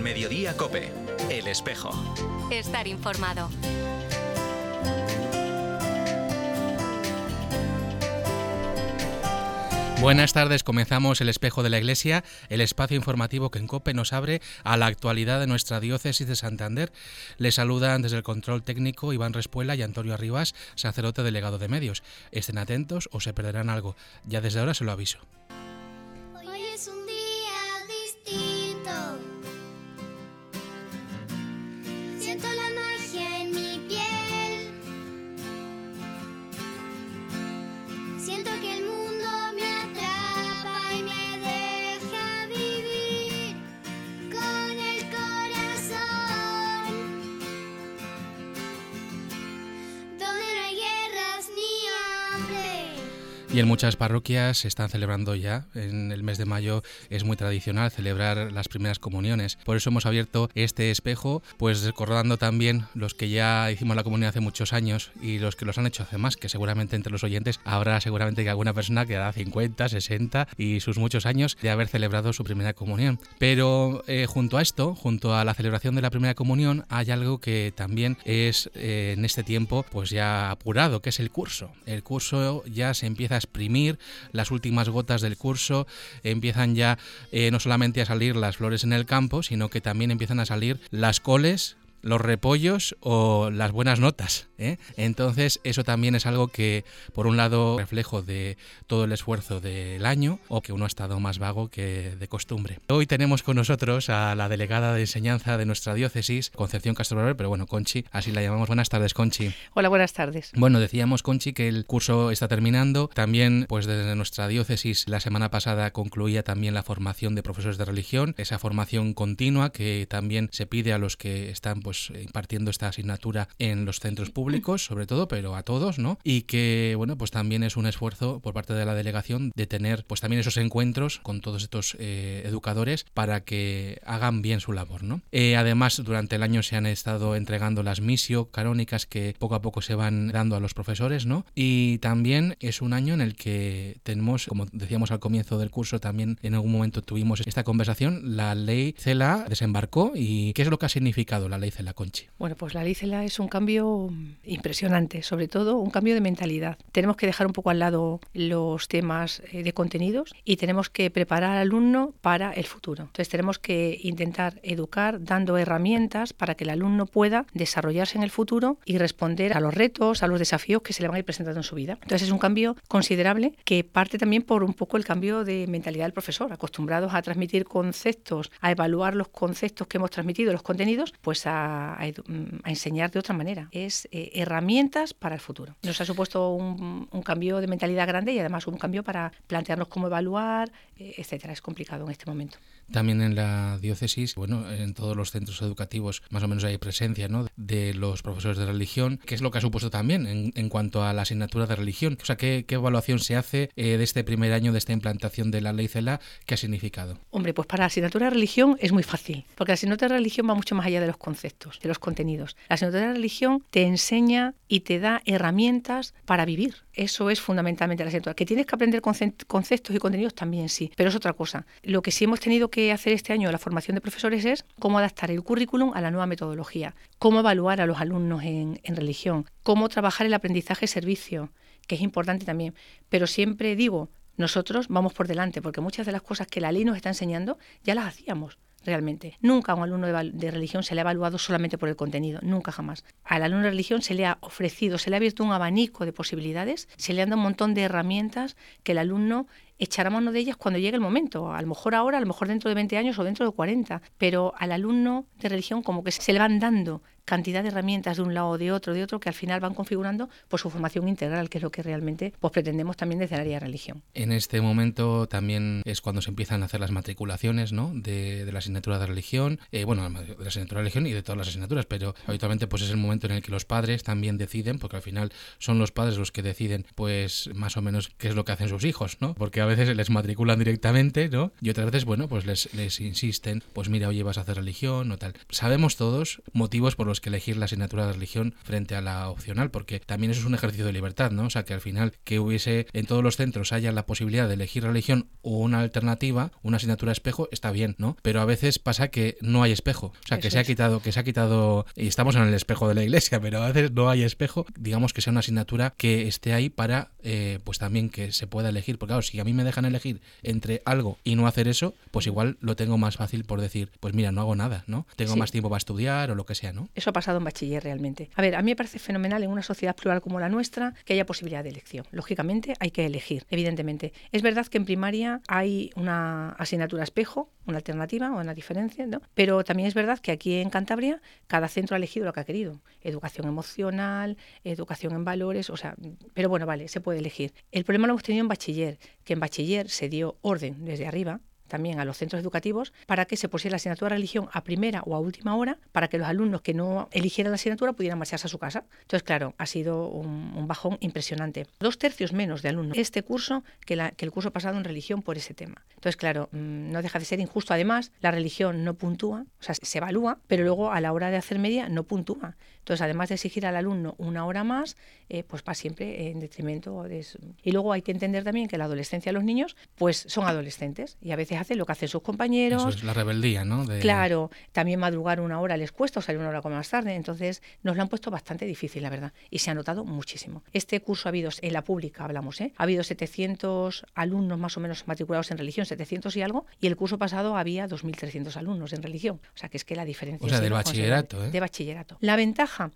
Mediodía COPE. El Espejo. Estar informado. Buenas tardes, comenzamos El Espejo de la Iglesia, el espacio informativo que en COPE nos abre a la actualidad de nuestra diócesis de Santander. Les saludan desde el control técnico Iván Respuela y Antonio Arribas, sacerdote delegado de medios. Estén atentos o se perderán algo. Ya desde ahora se lo aviso. Hoy es un día distinto. Siento la magia en mi piel. Siento que el mundo me atrapa y me deja vivir con el corazón. Donde no hay guerras ni hambre. Y en muchas parroquias se están celebrando ya, en el mes de mayo es muy tradicional celebrar las primeras comuniones. Por eso hemos abierto este espejo, pues recordando también los que ya hicimos la comunión hace muchos años y los que los han hecho hace más, que seguramente entre los oyentes habrá seguramente que alguna persona que hará 50, 60 y sus muchos años de haber celebrado su primera comunión. Pero junto a esto, junto a la celebración de la primera comunión, hay algo que también es en este tiempo pues ya apurado, que es el curso. El curso ya se empieza a exprimir, las últimas gotas del curso empiezan ya no solamente a salir las flores en el campo, sino que también empiezan a salir las coles, los repollos o las buenas notas, ¿eh? Entonces eso también es algo que por un lado reflejo de todo el esfuerzo del año o que uno ha estado más vago que de costumbre. Hoy tenemos con nosotros a la delegada de enseñanza de nuestra diócesis, Concepción Castro Barber, pero bueno, Conchi, así la llamamos. Buenas tardes, Conchi. Hola, buenas tardes. Bueno, decíamos, Conchi, que el curso está terminando. También, pues desde nuestra diócesis, la semana pasada concluía también la formación de profesores de religión, esa formación continua que también se pide a los que están pues impartiendo esta asignatura en los centros públicos, sobre todo, pero a todos, ¿no? Y que, bueno, pues también es un esfuerzo por parte de la delegación de tener, pues también esos encuentros con todos estos educadores para que hagan bien su labor, ¿no? Además, durante el año se han estado entregando las missio canónicas que poco a poco se van dando a los profesores, ¿no? Y también es un año en el que tenemos, como decíamos al comienzo del curso, también en algún momento tuvimos esta conversación, la ley CELA desembarcó. ¿Y qué es lo que ha significado la ley CELA, Conchi? Bueno, pues la ley CELA es un cambio impresionante, sobre todo un cambio de mentalidad. Tenemos que dejar un poco al lado los temas de contenidos y tenemos que preparar al alumno para el futuro. Entonces tenemos que intentar educar dando herramientas para que el alumno pueda desarrollarse en el futuro y responder a los retos, a los desafíos que se le van a ir presentando en su vida. Entonces es un cambio considerable que parte también por un poco el cambio de mentalidad del profesor, acostumbrados a transmitir conceptos, a evaluar los conceptos que hemos transmitido, los contenidos, pues a enseñar de otra manera. Es herramientas para el futuro. Nos ha supuesto un cambio de mentalidad grande y además un cambio para plantearnos cómo evaluar, etcétera. Es complicado en este momento. También en la diócesis, bueno, en todos los centros educativos más o menos hay presencia, ¿no?, de los profesores de religión, que es lo que ha supuesto también en cuanto a la asignatura de religión. O sea, ¿qué evaluación se hace de este primer año de esta implantación de la ley CELA? ¿Qué ha significado? Hombre, pues para la asignatura de religión es muy fácil, porque la asignatura de religión va mucho más allá de los conceptos, de los contenidos. La asignatura de religión te enseña y te da herramientas para vivir. Eso es fundamentalmente la asignatura. Que tienes que aprender conceptos y contenidos también sí, pero es otra cosa. Lo que sí hemos tenido que hacer este año en la formación de profesores es cómo adaptar el currículum a la nueva metodología, cómo evaluar a los alumnos en religión, cómo trabajar el aprendizaje-servicio, que es importante también. Pero siempre digo, nosotros vamos por delante, porque muchas de las cosas que la ley nos está enseñando ya las hacíamos. Realmente. Nunca a un alumno de religión se le ha evaluado solamente por el contenido, nunca jamás. Al alumno de religión se le ha ofrecido, se le ha abierto un abanico de posibilidades, se le han dado un montón de herramientas que el alumno echará mano de ellas cuando llegue el momento, a lo mejor ahora, a lo mejor dentro de 20 años o dentro de 40, pero al alumno de religión como que se le van dando cantidad de herramientas de un lado o de otro, que al final van configurando pues su formación integral, que es lo que realmente pues pretendemos también desde el área de religión. En este momento también es cuando se empiezan a hacer las matriculaciones, ¿no?, de la asignatura de religión, de la asignatura de religión y de todas las asignaturas, pero habitualmente pues es el momento en el que los padres también deciden, porque al final son los padres los que deciden pues más o menos qué es lo que hacen sus hijos, ¿no? Porque a veces les matriculan directamente, ¿no? Y otras veces, bueno, pues les insisten, pues mira, oye, vas a hacer religión o tal. Sabemos todos motivos por los que elegir la asignatura de religión frente a la opcional, porque también eso es un ejercicio de libertad, ¿no? O sea, que al final que hubiese en todos los centros haya la posibilidad de elegir religión o una alternativa, una asignatura espejo, está bien, ¿no? Pero a veces pasa que no hay espejo, o sea, que se ha quitado, y estamos en el espejo de la iglesia, pero a veces no hay espejo, digamos que sea una asignatura que esté ahí para, pues también que se pueda elegir, porque claro, si a mí me dejan elegir entre algo y no hacer eso, pues igual lo tengo más fácil por decir, pues mira, no hago nada, ¿no? Tengo más tiempo para estudiar o lo que sea, ¿no? Eso ha pasado en bachiller realmente. A ver, a mí me parece fenomenal en una sociedad plural como la nuestra que haya posibilidad de elección. Lógicamente hay que elegir, evidentemente. Es verdad que en primaria hay una asignatura espejo, una alternativa o una diferencia, ¿no? Pero también es verdad que aquí en Cantabria cada centro ha elegido lo que ha querido. Educación emocional, educación en valores, o sea, pero bueno, vale, se puede elegir. El problema lo hemos tenido en bachiller, que en bachiller se dio orden desde arriba, también a los centros educativos, para que se pusiera la asignatura de religión a primera o a última hora, para que los alumnos que no eligieran la asignatura pudieran marcharse a su casa. Entonces, claro, ha sido un bajón impresionante. 2/3 menos de alumnos este curso que el curso pasado en religión por ese tema. Entonces, claro, no deja de ser injusto. Además, la religión no puntúa, o sea, se evalúa, pero luego a la hora de hacer media no puntúa. Entonces, además de exigir al alumno una hora más, pues va siempre en detrimento de eso. Y luego hay que entender también que la adolescencia de los niños, pues son adolescentes y a veces hacen lo que hacen sus compañeros. Eso es la rebeldía, ¿no? Claro, también madrugar una hora les cuesta, o salir una hora más tarde, entonces nos lo han puesto bastante difícil, la verdad, y se ha notado muchísimo. Este curso ha habido, en la pública hablamos, ha habido 700 alumnos más o menos matriculados en religión, 700 y algo, y el curso pasado había 2.300 alumnos en religión, o sea que es que la diferencia... O sea, del bachillerato, De bachillerato. La ventaja,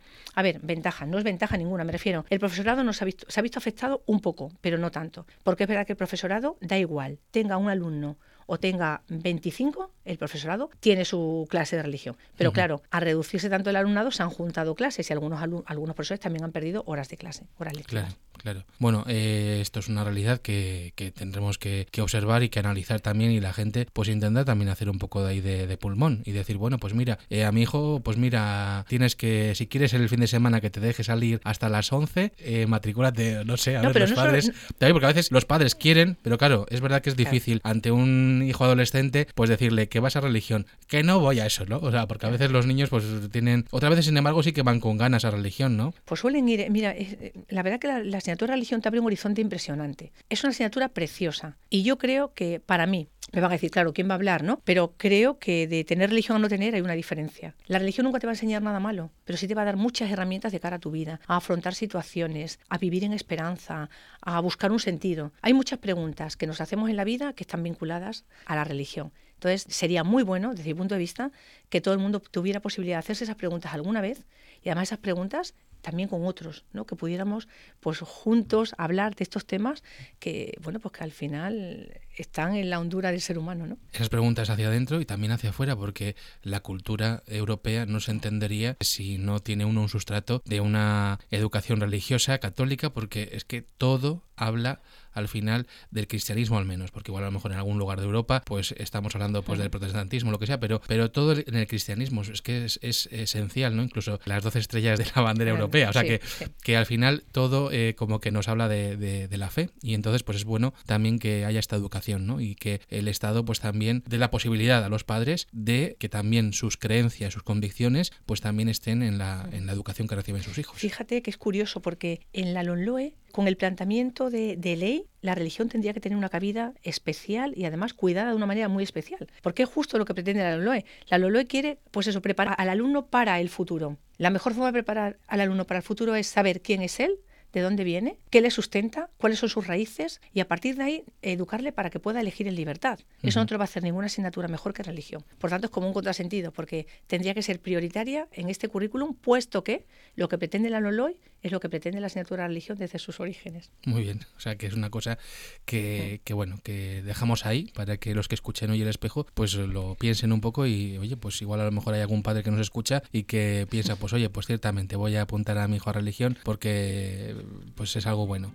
no es ventaja ninguna, me refiero, el profesorado se ha visto afectado un poco, pero no tanto, porque es verdad que el profesorado da igual, tenga un alumno o tenga 25, el profesorado tiene su clase de religión. Pero claro, al reducirse tanto el alumnado se han juntado clases y algunos profesores también han perdido horas de clase, horas lectivas. Claro. Bueno, esto es una realidad que tendremos que observar y que analizar también, y la gente pues intentar también hacer un poco de ahí de pulmón y decir, bueno, pues mira, a mi hijo, pues mira, tienes que, si quieres el fin de semana que te deje salir hasta las 11, matricúlate, no sé, ver los padres. También porque a veces los padres quieren, pero claro, es verdad que es difícil ante un hijo adolescente pues decirle que vas a religión, que no voy a eso, ¿no? O sea, porque a veces los niños pues tienen, otras veces sin embargo sí que van con ganas a religión, ¿no? Pues suelen ir, mira, la verdad que la asignatura de religión te abre un horizonte impresionante. Es una asignatura preciosa y yo creo que para mí, me van a decir, claro, ¿quién va a hablar, no? Pero creo que de tener religión a no tener hay una diferencia. La religión nunca te va a enseñar nada malo, pero sí te va a dar muchas herramientas de cara a tu vida, a afrontar situaciones, a vivir en esperanza, a buscar un sentido. Hay muchas preguntas que nos hacemos en la vida que están vinculadas a la religión. Entonces, sería muy bueno, desde mi punto de vista, que todo el mundo tuviera posibilidad de hacerse esas preguntas alguna vez y además esas preguntas también con otros, ¿no? Que pudiéramos pues juntos hablar de estos temas que, bueno, pues que al final están en la hondura del ser humano, ¿no? Esas preguntas hacia adentro y también hacia afuera, porque la cultura europea no se entendería si no tiene uno un sustrato de una educación religiosa católica, porque es que todo habla al final del cristianismo, al menos, porque igual a lo mejor en algún lugar de Europa pues estamos hablando pues del protestantismo, lo que sea, pero todo en el cristianismo es que es esencial, ¿no? Incluso las 12 estrellas de la bandera europea, o sea que al final todo como que nos habla de la fe, y entonces pues es bueno también que haya esta educación, ¿no? Y que el Estado pues también dé la posibilidad a los padres de que también sus creencias, sus convicciones pues también estén en la educación que reciben sus hijos. Fíjate que es curioso porque en la LOMLOE, con el planteamiento de ley, la religión tendría que tener una cabida especial y además cuidada de una manera muy especial, porque es justo lo que pretende la LOMLOE. La LOMLOE quiere, pues eso, preparar al alumno para el futuro. La mejor forma de preparar al alumno para el futuro es saber quién es él, de dónde viene, qué le sustenta, cuáles son sus raíces, y a partir de ahí educarle para que pueda elegir en libertad. Eso no te lo va a hacer ninguna asignatura mejor que religión. Por tanto, es como un contrasentido, porque tendría que ser prioritaria en este currículum, puesto que lo que pretende la LOMLOE es lo que pretende la asignatura de religión desde sus orígenes. Muy bien, o sea que es una cosa que bueno, que dejamos ahí para que los que escuchen hoy El Espejo pues lo piensen un poco y oye, pues igual a lo mejor hay algún padre que nos escucha y que piensa, pues oye, pues ciertamente voy a apuntar a mi hijo a religión porque pues es algo bueno.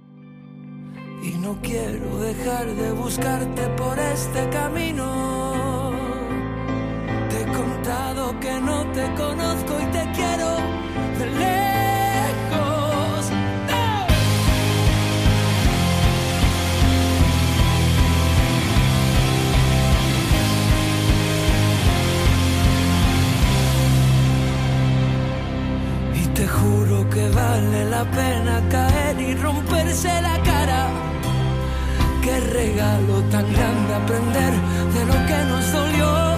Y no quiero dejar de buscarte por este camino. Te he contado que no te conozco y te quiero de lejos. ¡No! que vale la pena caer y romperse la cara. Qué regalo tan grande aprender de lo que nos dolió.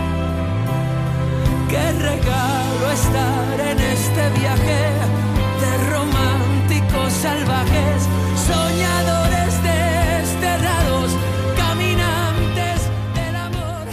Qué regalo estar en este viaje de románticos salvajes, soñadores desterrados, caminantes del amor.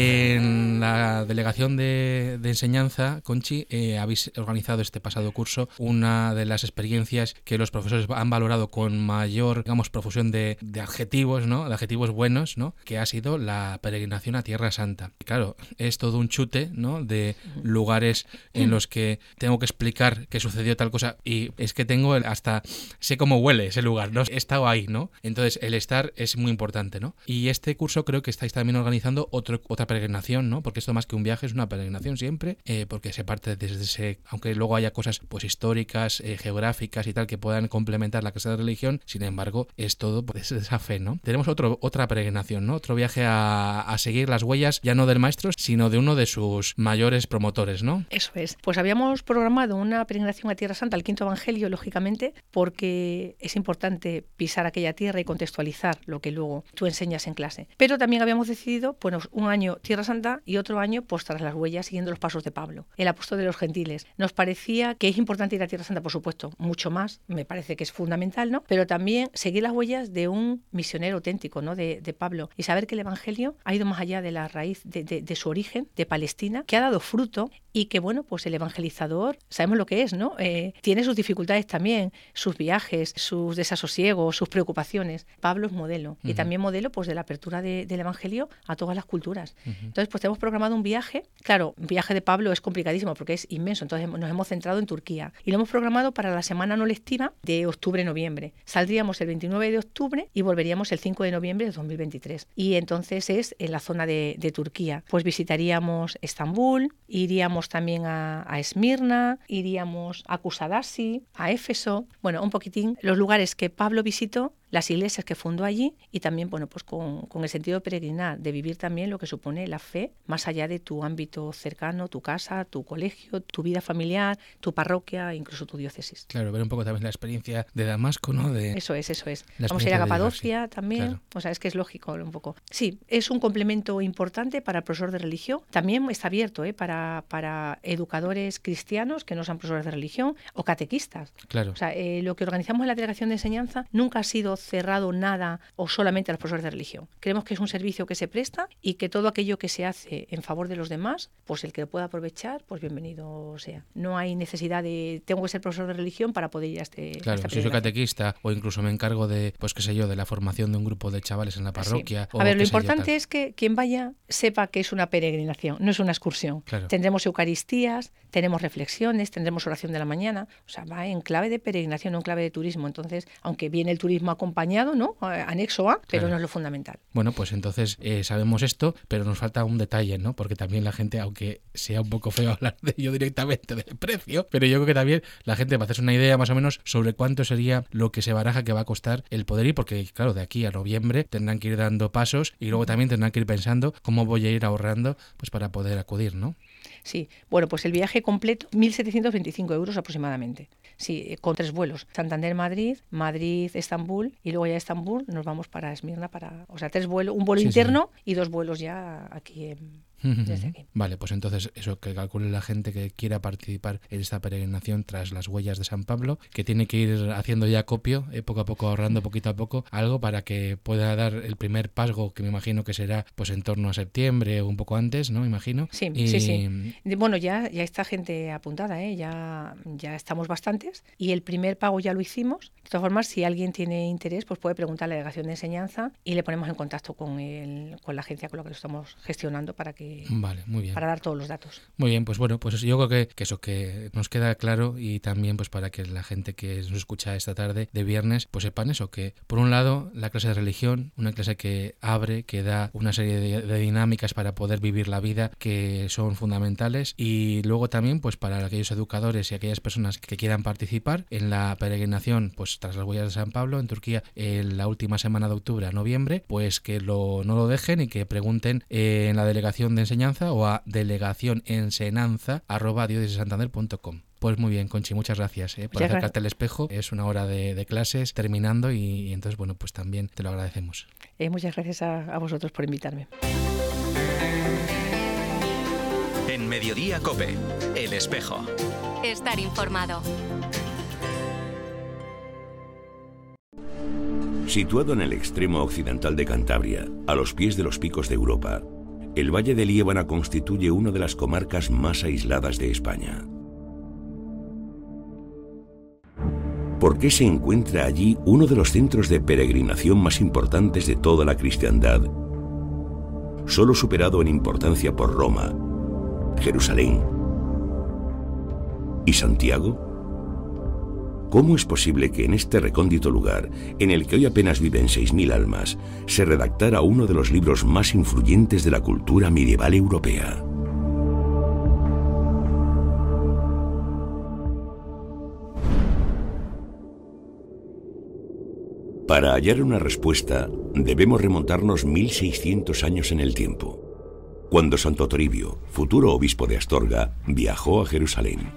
En la delegación de enseñanza, Conchi, habéis organizado este pasado curso una de las experiencias que los profesores han valorado con mayor, digamos, profusión de adjetivos, ¿no? De adjetivos buenos, ¿no? Que ha sido la peregrinación a Tierra Santa. Claro, es todo un chute, ¿no? De lugares en los que tengo que explicar que sucedió tal cosa y es que tengo hasta sé cómo huele ese lugar, ¿no? He estado ahí, ¿no? Entonces el estar es muy importante, ¿no? Y este curso creo que estáis también organizando otra peregrinación, ¿no? Porque esto más que un viaje es una peregrinación siempre, porque se parte desde ese, aunque luego haya cosas pues históricas, geográficas y tal que puedan complementar la clase de religión, sin embargo es todo pues, esa fe, ¿no? Tenemos otra peregrinación, ¿no? Otro viaje a seguir las huellas ya no del maestro, sino de uno de sus mayores promotores, ¿no? Eso es. Pues habíamos programado una peregrinación a Tierra Santa, al Quinto Evangelio, lógicamente, porque es importante pisar aquella tierra y contextualizar lo que luego tú enseñas en clase. Pero también habíamos decidido, bueno, un año Tierra Santa y otro año pues tras las huellas, siguiendo los pasos de Pablo, el apóstol de los gentiles. Nos parecía que es importante ir a Tierra Santa, por supuesto, mucho más, me parece que es fundamental, ¿no? Pero también seguir las huellas de un misionero auténtico, ¿no? De Pablo, y saber que el Evangelio ha ido más allá de la raíz de su origen, de Palestina, que ha dado fruto y que, bueno, pues el evangelizador, sabemos lo que es, ¿no? Tiene sus dificultades también, sus viajes, sus desasosiegos, sus preocupaciones. Pablo es modelo y también modelo pues de la apertura del Evangelio a todas las culturas. Entonces, pues tenemos programado un viaje. Claro, un viaje de Pablo es complicadísimo porque es inmenso, entonces nos hemos centrado en Turquía y lo hemos programado para la semana no lectiva de octubre-noviembre. Saldríamos el 29 de octubre y volveríamos el 5 de noviembre de 2023. Y entonces es en la zona de Turquía. Pues visitaríamos Estambul, iríamos también a Esmirna, iríamos a Kusadasi, a Éfeso, bueno, un poquitín los lugares que Pablo visitó, las iglesias que fundó allí y también, bueno, pues con el sentido de peregrinar, de vivir también lo que supone la fe más allá de tu ámbito cercano, tu casa, tu colegio, tu vida familiar, tu parroquia, incluso tu diócesis. Claro, ver un poco también la experiencia de Damasco, ¿no? Eso es. Vamos a ir a Capadocia también, claro. O sea, es que es lógico un poco. Sí, es un complemento importante para el profesor de religión. También está abierto para educadores cristianos que no sean profesores de religión o catequistas. Claro. O sea, lo que organizamos en la delegación de enseñanza nunca ha sido cerrado nada o solamente a los profesores de religión. Creemos que es un servicio que se presta y que todo aquello que se hace en favor de los demás, pues el que lo pueda aprovechar, pues bienvenido sea. No hay necesidad de tengo que ser profesor de religión para poder ir a Claro, si soy catequista o incluso me encargo de, pues qué sé yo, de la formación de un grupo de chavales en la parroquia. Sí. A ver, lo importante es que quien vaya sepa que es una peregrinación, no es una excursión. Claro. Tendremos eucaristías, tenemos reflexiones, tendremos oración de la mañana, o sea, va en clave de peregrinación, no en clave de turismo. Entonces, aunque viene el turismo acompañado, ¿no? Anexo A, pero claro, no es lo fundamental. Bueno, pues entonces sabemos esto, pero nos falta un detalle, ¿no? Porque también la gente, aunque sea un poco feo hablar de ello directamente del precio, pero yo creo que también la gente va a hacerse una idea más o menos sobre cuánto sería lo que se baraja que va a costar el poder ir, porque claro, de aquí a noviembre tendrán que ir dando pasos y luego también tendrán que ir pensando cómo voy a ir ahorrando pues para poder acudir, ¿no? Sí, bueno, pues el viaje completo, 1.725 euros aproximadamente. Sí, con 3 vuelos. Santander-Madrid, Madrid-Estambul y luego ya de Estambul nos vamos para Esmirna, o sea, 3 vuelos, un vuelo interno y 2 vuelos ya aquí desde aquí. Vale, pues entonces eso, que calcule la gente que quiera participar en esta peregrinación tras las huellas de San Pablo, que tiene que ir haciendo ya acopio, poco a poco ahorrando poquito a poco, algo para que pueda dar el primer paso, que me imagino que será pues en torno a septiembre o un poco antes, ¿no? Imagino. Sí, sí. Bueno, ya está gente apuntada, ya estamos bastantes y el primer pago ya lo hicimos. De todas formas, si alguien tiene interés, pues puede preguntar a la delegación de enseñanza y le ponemos en contacto con la agencia con la que lo estamos gestionando para que vale, muy bien. Para dar todos los datos. Muy bien, pues bueno, pues yo creo que eso que nos queda claro y también pues para que la gente que nos escucha esta tarde de viernes pues sepan eso, que por un lado la clase de religión, una clase que abre, que da una serie de dinámicas para poder vivir la vida que son fundamentales y luego también pues para aquellos educadores y aquellas personas que quieran participar en la peregrinación pues tras las huellas de San Pablo en Turquía en la última semana de octubre a noviembre, pues que no lo dejen y que pregunten en la delegación de enseñanza o a delegacionensenanza@diocesesantander.com. Pues muy bien, Conchi, muchas gracias por acercarte al espejo. Es una hora de clases terminando y entonces, bueno, pues también te lo agradecemos. Muchas gracias a vosotros por invitarme. En Mediodía COPE, El Espejo. Estar informado. Situado en el extremo occidental de Cantabria, a los pies de los picos de Europa, el Valle de Liébana constituye una de las comarcas más aisladas de España. ¿Por qué se encuentra allí uno de los centros de peregrinación más importantes de toda la cristiandad? Solo superado en importancia por Roma, Jerusalén y Santiago. ¿Cómo es posible que en este recóndito lugar, en el que hoy apenas viven 6.000 almas, se redactara uno de los libros más influyentes de la cultura medieval europea? Para hallar una respuesta, debemos remontarnos 1600 años en el tiempo, cuando Santo Toribio, futuro obispo de Astorga, viajó a Jerusalén.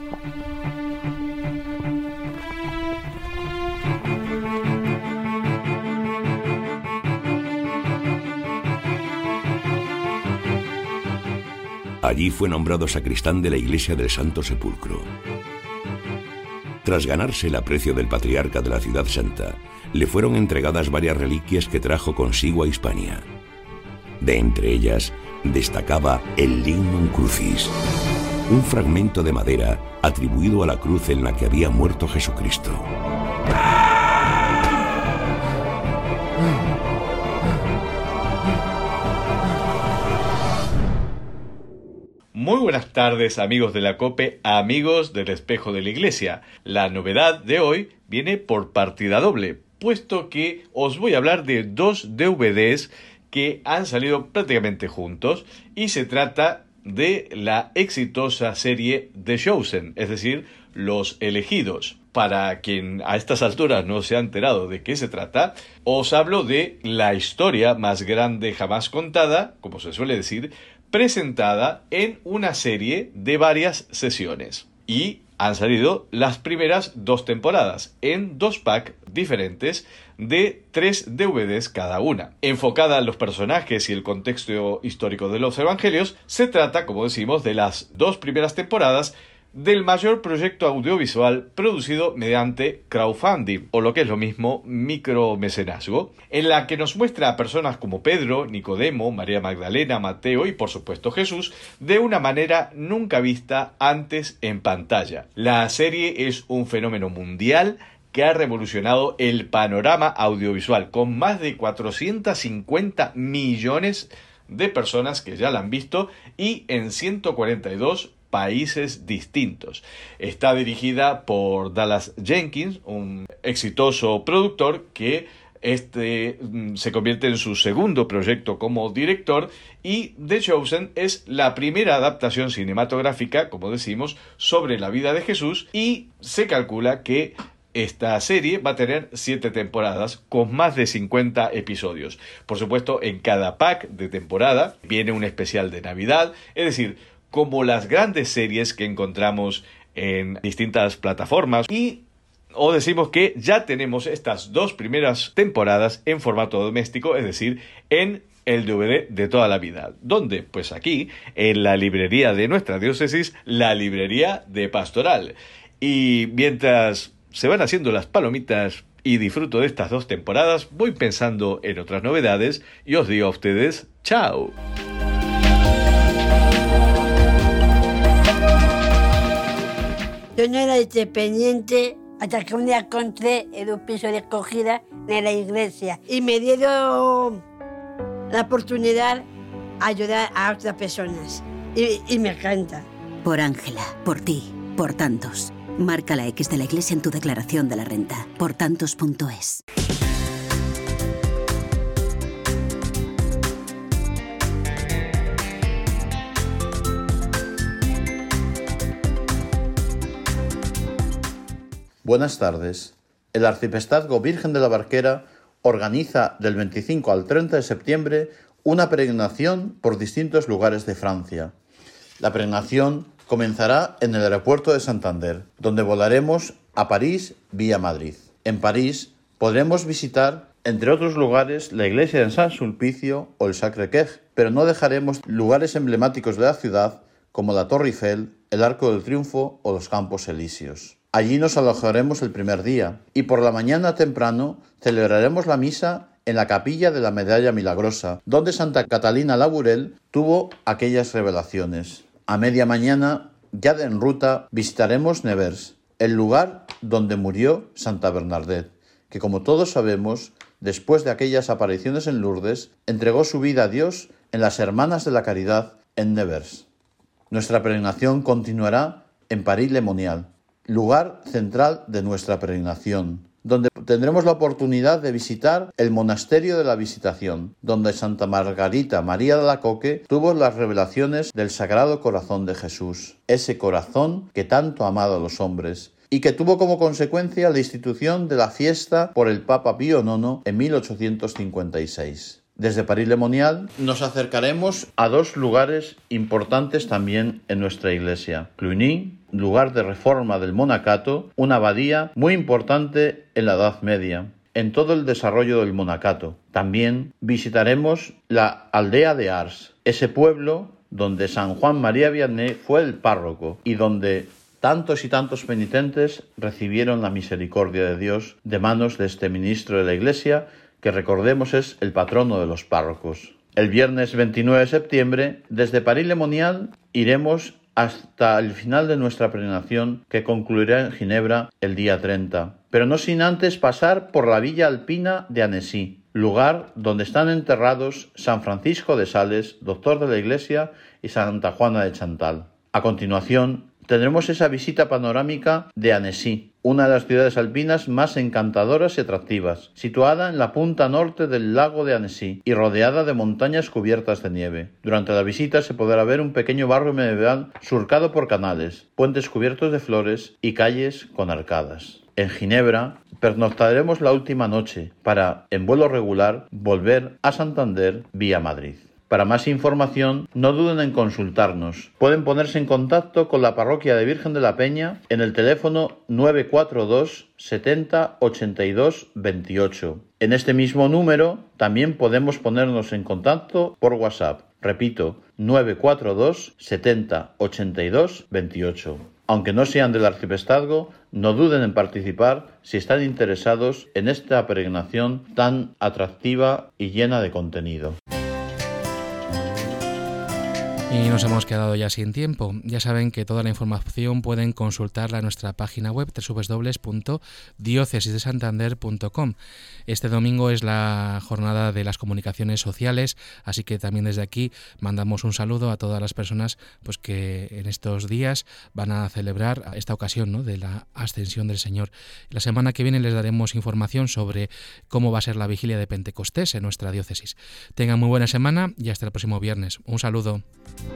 Allí fue nombrado sacristán de la iglesia del Santo Sepulcro. Tras ganarse el aprecio del patriarca de la ciudad santa, le fueron entregadas varias reliquias que trajo consigo a Hispania. De entre ellas, destacaba el Lignum Crucis, un fragmento de madera atribuido a la cruz en la que había muerto Jesucristo. Muy buenas tardes, amigos de la COPE, amigos del Espejo de la Iglesia. La novedad de hoy viene por partida doble, puesto que os voy a hablar de 2 DVDs que han salido prácticamente juntos, y se trata de la exitosa serie The Chosen, es decir, Los Elegidos. Para quien a estas alturas no se ha enterado de qué se trata, os hablo de la historia más grande jamás contada, como se suele decir, presentada en una serie de varias sesiones. Y han salido las primeras 2 temporadas en 2 packs diferentes de 3 DVDs cada una. Enfocada en los personajes y el contexto histórico de los evangelios, se trata, como decimos, de las 2 primeras temporadas del mayor proyecto audiovisual producido mediante crowdfunding, o lo que es lo mismo, micromecenazgo, en la que nos muestra a personas como Pedro, Nicodemo, María Magdalena, Mateo y por supuesto Jesús, de una manera nunca vista antes en pantalla. La serie es un fenómeno mundial que ha revolucionado el panorama audiovisual, con más de 450 millones de personas que ya la han visto y en 142 países distintos. Está dirigida por Dallas Jenkins, un exitoso productor que se convierte en su segundo proyecto como director, y The Chosen es la primera adaptación cinematográfica, como decimos, sobre la vida de Jesús, y se calcula que esta serie va a tener 7 temporadas con más de 50 episodios. Por supuesto, en cada pack de temporada viene un especial de Navidad, es decir, como las grandes series que encontramos en distintas plataformas, y o decimos que ya tenemos estas 2 primeras temporadas en formato doméstico, es decir, en el DVD de toda la vida. ¿Dónde? Pues aquí, en la librería de nuestra diócesis, la librería de Pastoral. Y mientras se van haciendo las palomitas y disfruto de estas 2 temporadas, voy pensando en otras novedades y os digo a ustedes, ¡chao! Yo no era independiente hasta que un día encontré en un piso de acogida de la iglesia y me dieron la oportunidad de ayudar a otras personas. Y me encanta. Por Ángela, por ti, por tantos. Marca la X de la iglesia en tu declaración de la renta. Portantos.es. Buenas tardes. El Arciprestazgo Virgen de la Barquera organiza del 25 al 30 de septiembre una peregrinación por distintos lugares de Francia. La peregrinación comenzará en el aeropuerto de Santander, donde volaremos a París vía Madrid. En París podremos visitar, entre otros lugares, la iglesia de San Sulpicio o el Sacré-Cœur, pero no dejaremos lugares emblemáticos de la ciudad como la Torre Eiffel, el Arco del Triunfo o los Campos Elíseos. Allí nos alojaremos el primer día y por la mañana temprano celebraremos la misa en la capilla de la Medalla Milagrosa, donde Santa Catalina Labourel tuvo aquellas revelaciones. A media mañana, ya en ruta, visitaremos Nevers, el lugar donde murió Santa Bernadette, que como todos sabemos, después de aquellas apariciones en Lourdes, entregó su vida a Dios en las Hermanas de la Caridad en Nevers. Nuestra peregrinación continuará en París-le-Monial, lugar central de nuestra peregrinación, donde tendremos la oportunidad de visitar el Monasterio de la Visitación, donde Santa Margarita María de Alacoque tuvo las revelaciones del Sagrado Corazón de Jesús, ese corazón que tanto ha amado a los hombres, y que tuvo como consecuencia la institución de la fiesta por el Papa Pío IX en 1856. Desde París-le-Monial nos acercaremos a dos lugares importantes también en nuestra iglesia. Cluny, lugar de reforma del monacato, una abadía muy importante en la Edad Media, en todo el desarrollo del monacato. También visitaremos la aldea de Ars, ese pueblo donde San Juan María Vianney fue el párroco y donde tantos y tantos penitentes recibieron la misericordia de Dios de manos de este ministro de la iglesia, que recordemos es el patrono de los párrocos. El viernes 29 de septiembre, desde París-le-Monial, iremos hasta el final de nuestra peregrinación, que concluirá en Ginebra el día 30, pero no sin antes pasar por la villa alpina de Annecy, lugar donde están enterrados San Francisco de Sales, doctor de la Iglesia, y Santa Juana de Chantal. A continuación, tendremos esa visita panorámica de Annecy, una de las ciudades alpinas más encantadoras y atractivas, situada en la punta norte del lago de Annecy y rodeada de montañas cubiertas de nieve. Durante la visita se podrá ver un pequeño barrio medieval surcado por canales, puentes cubiertos de flores y calles con arcadas. En Ginebra pernoctaremos la última noche para, en vuelo regular, volver a Santander vía Madrid. Para más información, no duden en consultarnos. Pueden ponerse en contacto con la Parroquia de Virgen de la Peña en el teléfono 942 70 82 28. En este mismo número también podemos ponernos en contacto por WhatsApp. Repito, 942 70 82 28. Aunque no sean del arciprestazgo, no duden en participar si están interesados en esta peregrinación tan atractiva y llena de contenido. Y nos hemos quedado ya sin tiempo. Ya saben que toda la información pueden consultarla en nuestra página web www.diocesisdesantander.com. Este domingo es la jornada de las comunicaciones sociales, así que también desde aquí mandamos un saludo a todas las personas pues que en estos días van a celebrar esta ocasión, ¿no?, de la Ascensión del Señor. La semana que viene les daremos información sobre cómo va a ser la vigilia de Pentecostés en nuestra diócesis. Tengan muy buena semana y hasta el próximo viernes. Un saludo.